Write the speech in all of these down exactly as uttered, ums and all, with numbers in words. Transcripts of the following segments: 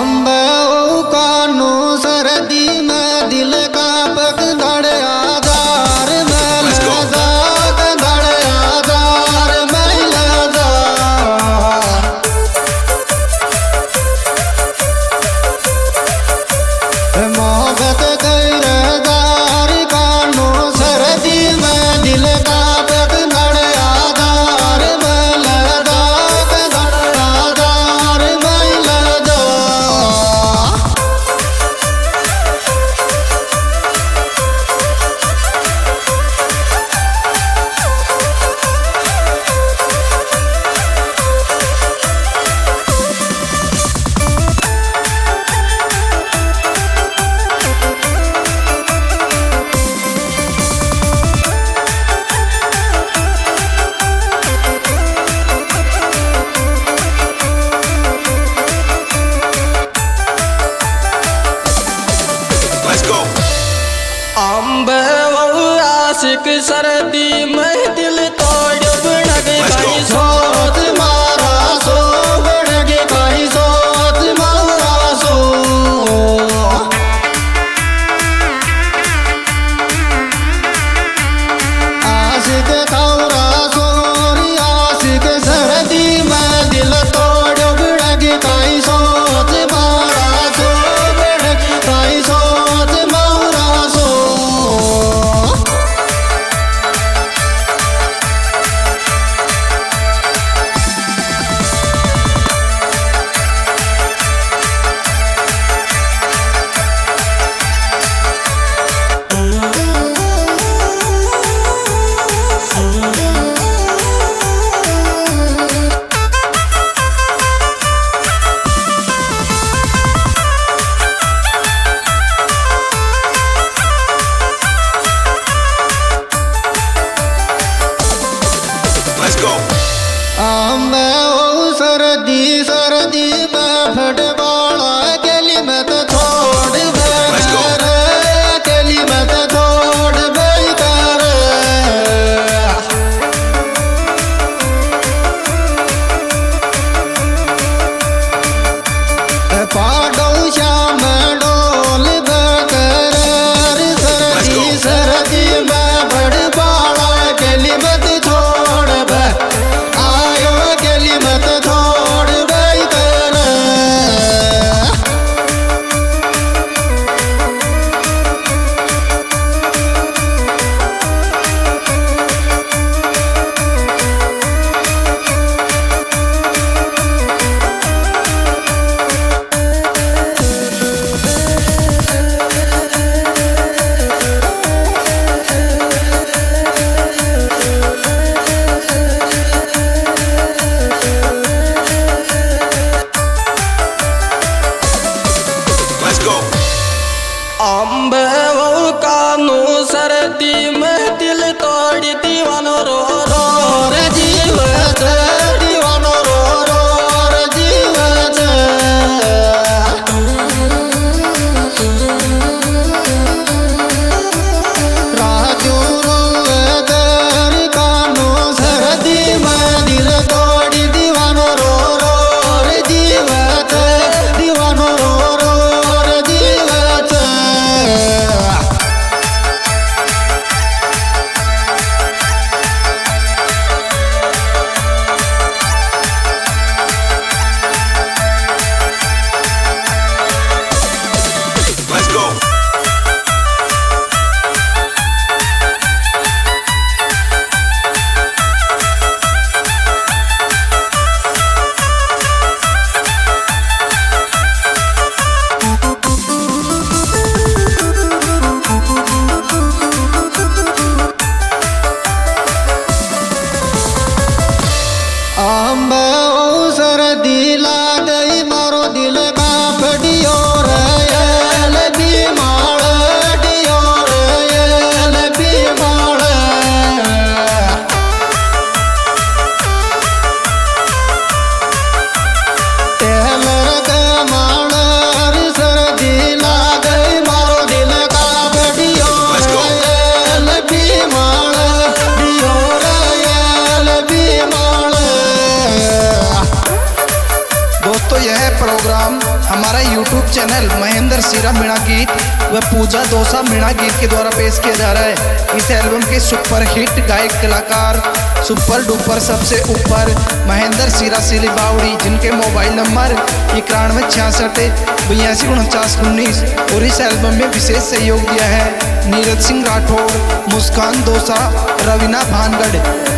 आंबे कानू सरदी में दिल का पकड़ आधार में लगा पकड़ आधार में लगा मोहब्बत करदार कानू सरदी में दिल का पकड़ आधार में लगा पकड़ आधार में लगा आंबे आशिक सरदी में दिल तोड़ बड़ग गई सोच मारा सो बड़ग गई सोच मारा सो आशिक खौरा सोरी आशिक सरदी में दिल तोड़ बड़ग गई सोच मारा सो बड़ग गई सोच मारा सो आंबे ओ सरदी सरदी में फटवाला गली में तो छोड़ बेकर गली में तो छोड़ बेकर पाडो श्याम डोल बेकर सरदी सरदी में फटवाला गली में तो छोड़ बे आयो गली मत छोड़ बेकर आंबे कानू सरदी में दिल तोड़ दीवानो रो रो रे जीवत दीवानो रो रो रे जीवत राजू रोदर कानू सरदी में दिल तोड़ दीवानो रो रो रे जीवत दीवानो रो रो रे जीवत यूट्यूब चैनल महेंद्र सीरा मीणा गीत व पूजा दोसा मीणा गीत के द्वारा पेश किया जा रहा है। इस एल्बम के सुपर हिट गायक कलाकार सुपर डुपर सबसे ऊपर महेंद्र सीरा सिली बावड़ी, जिनके मोबाइल नंबर इक्यानवे छियासठ बयासी उनचास उन्नीस। और इस एल्बम में विशेष सहयोग दिया है नीरज सिंह राठौड़, मुस्कान दोसा, रवीना भानगढ़।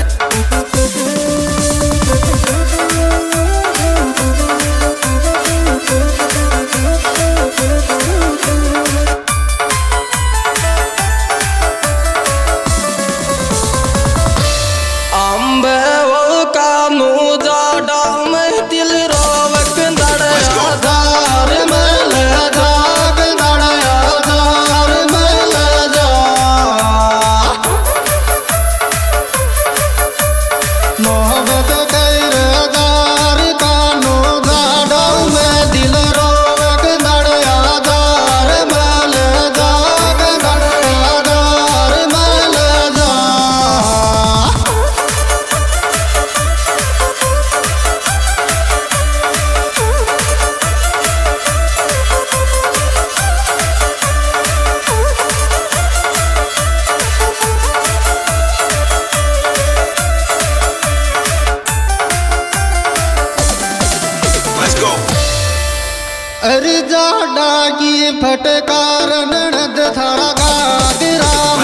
अरे जाडा की फटकार ननद थारा गादिरा